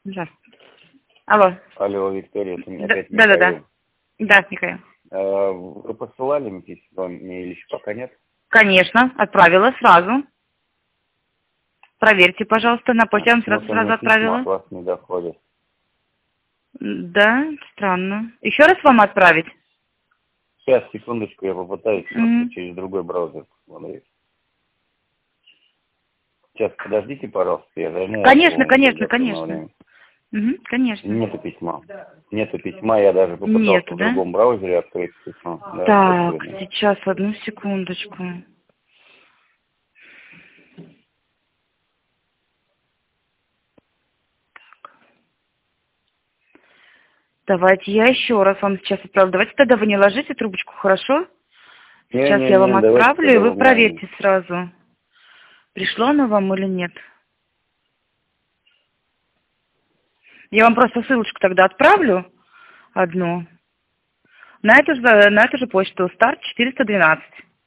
Здравствуйте. Алло. Алло, Виктория, это опять Да. Михаил. Да, Михаил. Вы посылали мне письмо, мне или еще пока нет? Конечно, отправила сразу. Проверьте, пожалуйста, на почту я вам Почему-то сразу мне письма отправила. от вас не доходят. Да, странно. Еще раз вам отправить? Сейчас, секундочку, я попытаюсь через другой браузер посмотреть. Сейчас, подождите, пожалуйста, я займу Конечно. время. Конечно. Нету письма. Нету письма, я даже попытался Нету, в да? другом браузере открыть письмо. Да, Так, спасибо. сейчас, одну секундочку. Давайте я еще раз вам сейчас отправлю. Давайте тогда вы не ложите трубочку, хорошо? Сейчас я вам давайте отправлю, и тогда вы вы мне- проверьте сразу, пришло оно вам или нет. Я вам просто ссылочку тогда отправлю одну. На эту же почту, старт 412.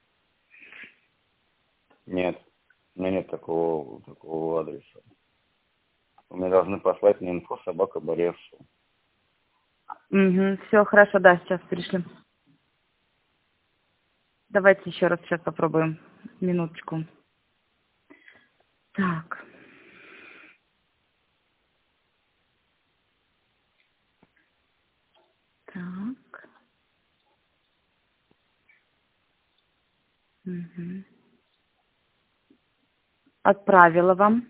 Нет, у меня нет такого адреса. Вы мне должны послать на info@barevsu. Угу, все, хорошо, да, сейчас пришлем. Давайте еще раз сейчас попробуем. Минуточку. Так. Так. Угу. Отправила вам.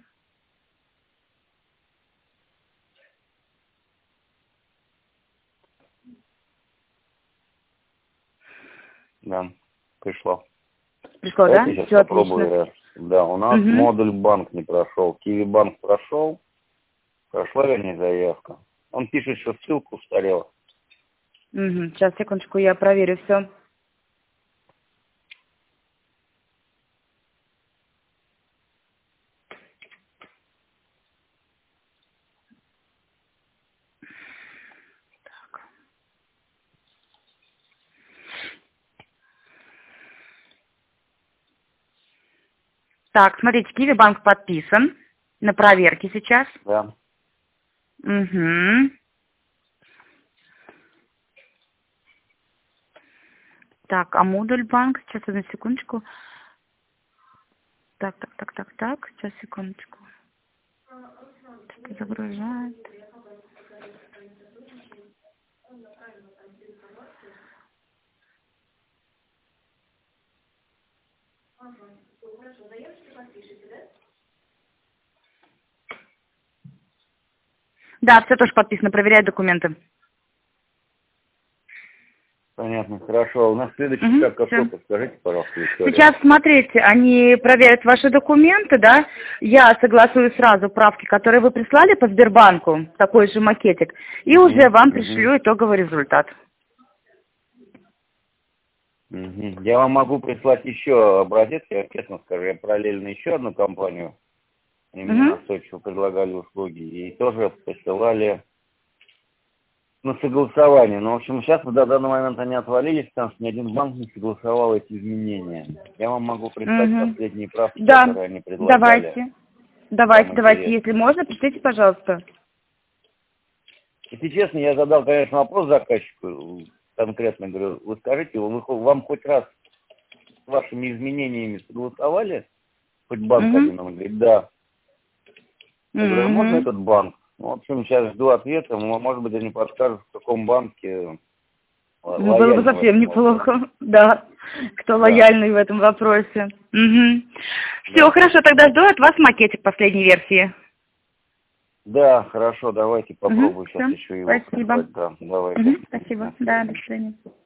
Да, пришло. Пришло, да? Давайте сейчас Все отлично. попробую. Да, у нас модуль банк не прошел. Киви банк прошел. Прошла, вернее, заявка. Он пишет, что ссылка устарела. Угу. Сейчас, секундочку, я проверю все. Так, смотрите, Киви банк подписан. На проверке сейчас. Да. Угу. Так, а модуль банк, сейчас, одну секундочку. Так, сейчас, секундочку. Что-то загружает. Да, все тоже подписано, проверяю документы. Понятно, хорошо. У нас следующий шаг какой? Подскажите, пожалуйста, Виктория. Сейчас, смотрите, они проверят ваши документы, да, я согласую сразу правки, которые вы прислали по Сбербанку, такой же макетик, и уже вам пришлю итоговый результат. Я вам могу прислать еще образец, я честно скажу, я параллельно еще одну компанию, они мне настойчиво предлагали услуги, и тоже присылали на согласование. Но, в общем, сейчас до данного момента они отвалились, потому что ни один банк не согласовал эти изменения. Я вам могу прислать последние правки, которые они предлагали. Давайте, если можно, пришлите, пожалуйста. Если честно, я задал, конечно, вопрос заказчику, конкретно говорю, вы скажите, вам хоть раз с вашими изменениями согласовали? Хоть банк один? Он говорит, да. Я говорю, можно этот банк? Ну, в общем, сейчас жду ответа, может быть, они подскажут, в каком банке Было бы совсем неплохо, да, кто лояльный в этом вопросе. Все, хорошо, тогда жду от вас макетик последней версии. Да, хорошо, давайте попробую сейчас еще его. Спасибо. Да, давайте. Спасибо, да, до свидания.